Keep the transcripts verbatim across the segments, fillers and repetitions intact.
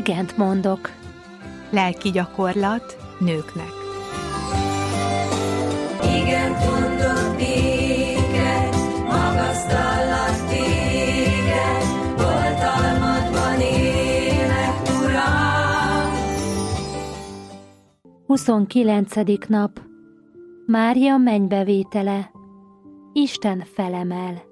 igent mondok. Lelki gyakorlat nőknek. Igent mondok néked, magasztallak téged, oltalmadban élek, Uram. huszonkilencedik nap. Mária mennybevétele. Isten felemel.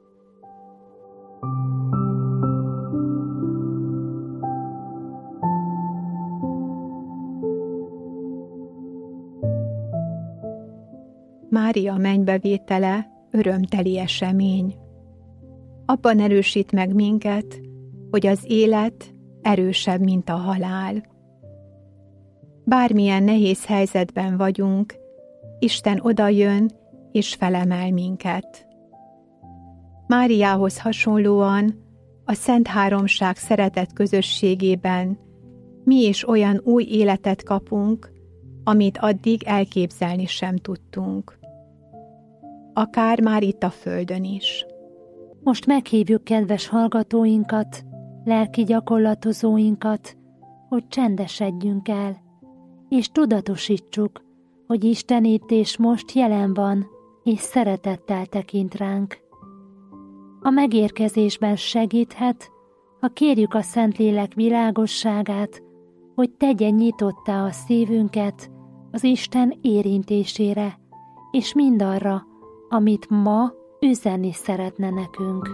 Mária mennybevétele örömteli esemény. Abban erősít meg minket, hogy az élet erősebb, mint a halál. Bármilyen nehéz helyzetben vagyunk, Isten odajön és felemel minket. Máriához hasonlóan a Szent Háromság szeretet közösségében mi is olyan új életet kapunk, amit addig elképzelni sem tudtunk. Akár már itt a földön is. Most meghívjuk kedves hallgatóinkat, lelki gyakorlatozóinkat, hogy csendesedjünk el, és tudatosítsuk, hogy Isten itt és most jelen van, és szeretettel tekint ránk. A megérkezésben segíthet, ha kérjük a Szentlélek világosságát, hogy tegye nyitottá a szívünket az Isten érintésére, és mindarra, amit ma üzenni szeretne nekünk.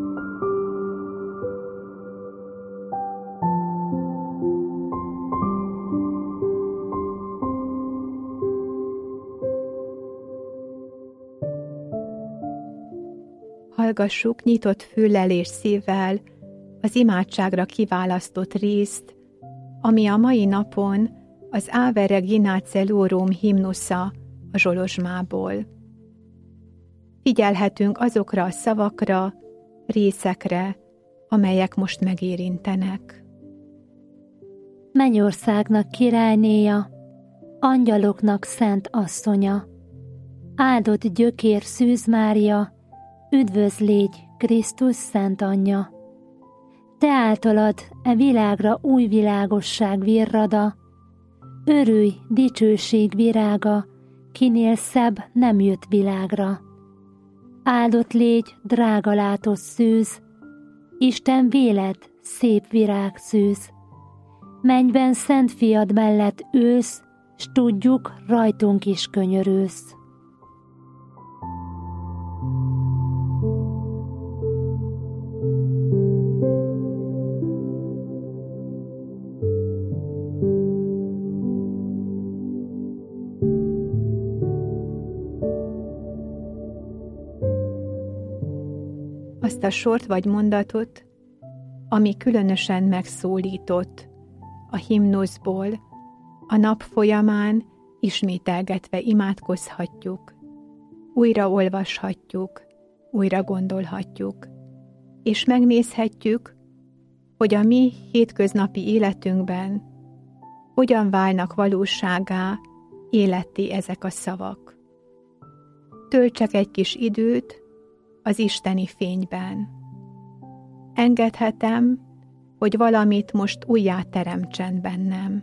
Hallgassuk nyitott füllel és szívvel az imádságra kiválasztott részt, ami a mai napon az Ave Regina Caelorum himnusza a Zsolozsmából. Figyelhetünk azokra a szavakra, részekre, amelyek most megérintenek. Mennyországnak királynéja, angyaloknak szent asszonya, áldott gyökér Szűz Mária, üdvözl légy, Krisztus szent anyja! Te általad e világra új világosság virrada, örülj, dicsőség virága, kinél szebb nem jött világra. Áldott légy, drága látott szűz, Isten véled, szép virág szűz. Mennyben szent fiad mellett ülsz, s tudjuk, rajtunk is könyörülsz. Azt a sort vagy mondatot, ami különösen megszólított a himnuszból, a nap folyamán ismételgetve imádkozhatjuk, újra olvashatjuk, újra gondolhatjuk, és megnézhetjük, hogy a mi hétköznapi életünkben hogyan válnak valósággá, életté ezek a szavak. Töltsek egy kis időt az isteni fényben. Engedhetem, hogy valamit most újjá teremtsen bennem.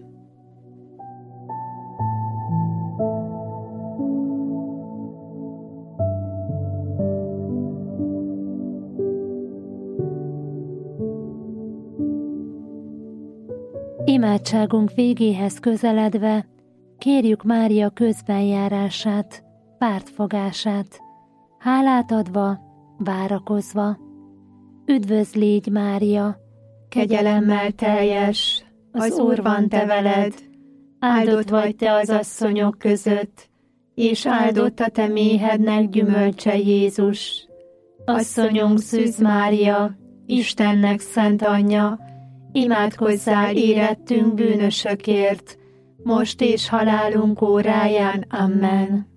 Imádságunk végéhez közeledve kérjük Mária közbenjárását, pártfogását, hálát adva, várakozva. Üdvözl légy, Mária, kegyelemmel teljes, az Úr van te veled, áldott vagy te az asszonyok között, és áldott a te méhednek gyümölcse Jézus. Asszonyunk Szűz Mária, Istennek szent anyja, imádkozzál érettünk bűnösökért, most és halálunk óráján. Amen.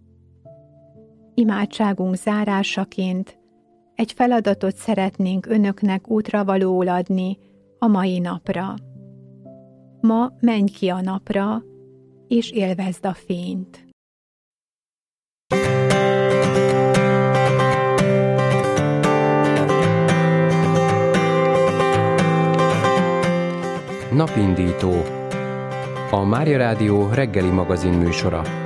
Imádságunk zárásaként egy feladatot szeretnénk önöknek útravalóul adni a mai napra. Ma menj ki a napra, és élvezd a fényt. Napindító, a Mária Rádió reggeli magazin műsora.